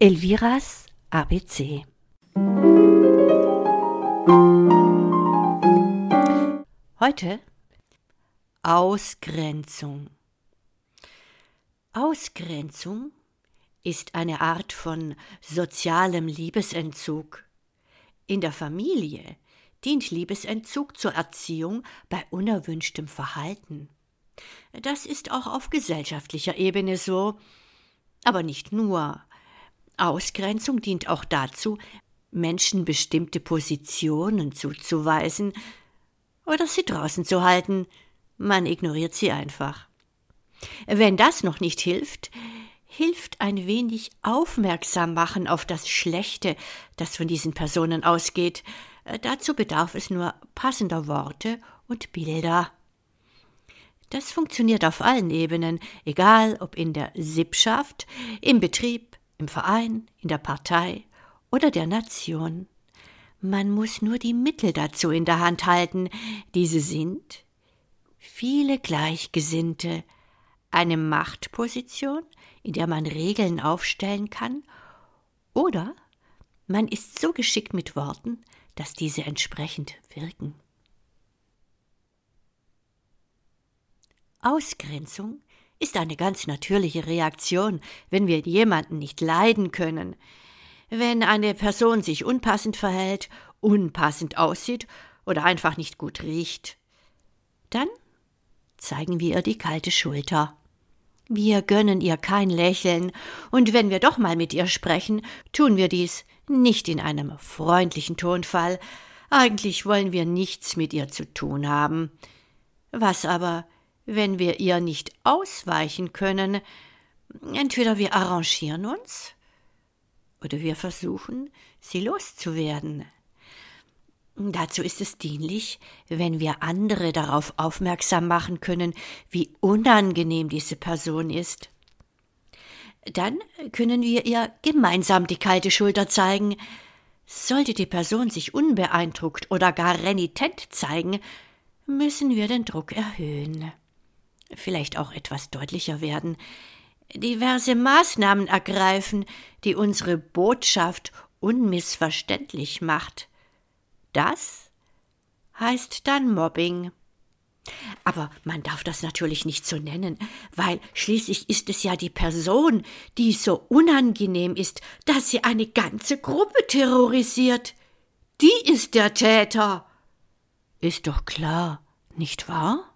Elviras ABC. Heute Ausgrenzung. Ausgrenzung ist eine Art von sozialem Liebesentzug. In der Familie dient Liebesentzug zur Erziehung bei unerwünschtem Verhalten. Das ist auch auf gesellschaftlicher Ebene so, aber nicht nur. Ausgrenzung dient auch dazu, Menschen bestimmte Positionen zuzuweisen oder sie draußen zu halten. Man ignoriert sie einfach. Wenn das noch nicht hilft, hilft ein wenig aufmerksam machen auf das Schlechte, das von diesen Personen ausgeht. Dazu bedarf es nur passender Worte und Bilder. Das funktioniert auf allen Ebenen, egal ob in der Sippschaft, im Betrieb, im Verein, in der Partei oder der Nation. Man muss nur die Mittel dazu in der Hand halten. Diese sind viele Gleichgesinnte, eine Machtposition, in der man Regeln aufstellen kann, oder man ist so geschickt mit Worten, dass diese entsprechend wirken. Ausgrenzung ist eine ganz natürliche Reaktion, wenn wir jemanden nicht leiden können. Wenn eine Person sich unpassend verhält, unpassend aussieht oder einfach nicht gut riecht, dann zeigen wir ihr die kalte Schulter. Wir gönnen ihr kein Lächeln, und wenn wir doch mal mit ihr sprechen, tun wir dies nicht in einem freundlichen Tonfall. Eigentlich wollen wir nichts mit ihr zu tun haben. Was aber, wenn wir ihr nicht ausweichen können? Entweder wir arrangieren uns oder wir versuchen, sie loszuwerden. Dazu ist es dienlich, wenn wir andere darauf aufmerksam machen können, wie unangenehm diese Person ist. Dann können wir ihr gemeinsam die kalte Schulter zeigen. Sollte die Person sich unbeeindruckt oder gar renitent zeigen, müssen wir den Druck erhöhen. Vielleicht auch etwas deutlicher werden, diverse Maßnahmen ergreifen, die unsere Botschaft unmissverständlich macht. Das heißt dann Mobbing. Aber man darf das natürlich nicht so nennen, weil schließlich ist es ja die Person, die so unangenehm ist, dass sie eine ganze Gruppe terrorisiert. Die ist der Täter. Ist doch klar, nicht wahr?